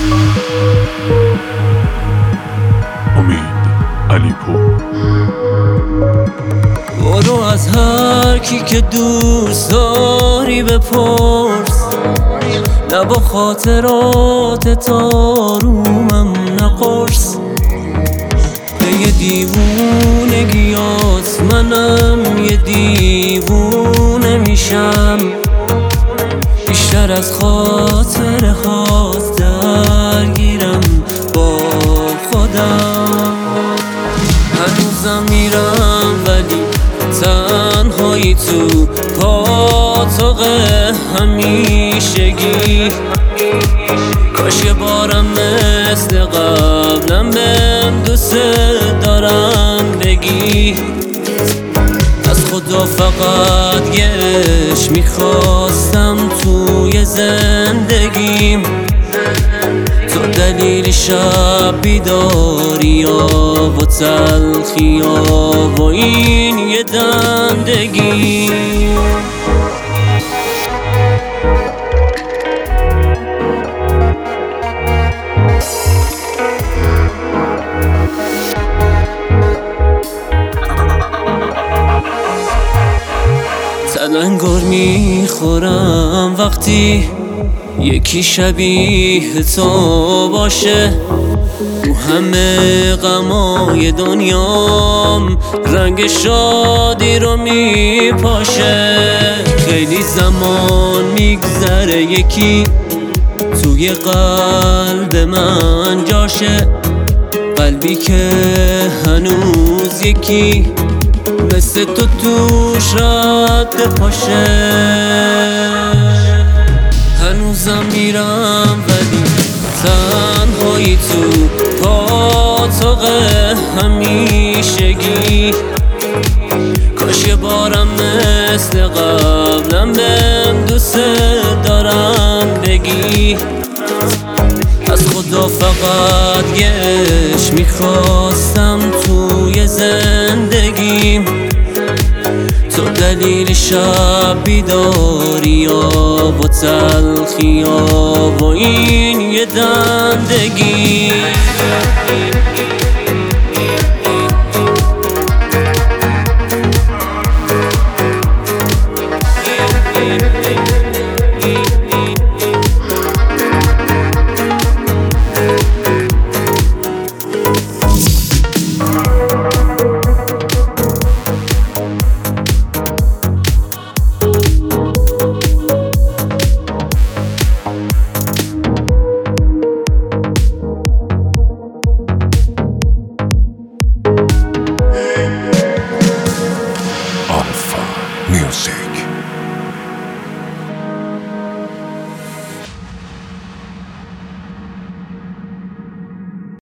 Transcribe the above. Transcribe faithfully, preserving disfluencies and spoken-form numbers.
امید علیپور. برو از هر کی که دوست داری بپرس، نه با خاطرات تارومم نقرس. به یه دیوونگیات منم یه دیوونه میشم، بیشتر از خاطر هات درگیرم با خودم. هنوزم میرم ولی تنهایی تو پاتوق همیشگی. کاش یه بارم مثل قبلم بهم دوست دارم بگی. از خدا فقط گرش میخواستم توی زندگیم، تو دلیل شب بیداری ها و تلخی ها و این یه دندگی. تلنگر میخورم وقتی یکی شبیه تو باشه، تو همه غمای دنیام رنگ شادی رو میپاشه. خیلی زمان میگذره یکی توی قلب من جاشه، قلبی که هنوز یکی مثل تو توش رد پاشه. هنوزم میرم ولی تنهایی تو پاتوق همیشگی. کاش یه بارم مثل قبلم بهم دوست دارم بگی. از خدا فقط گرش میخواستم توی زندگیم، تو دلیل شب بیداری ها و تلخی ها و این یه دندگی.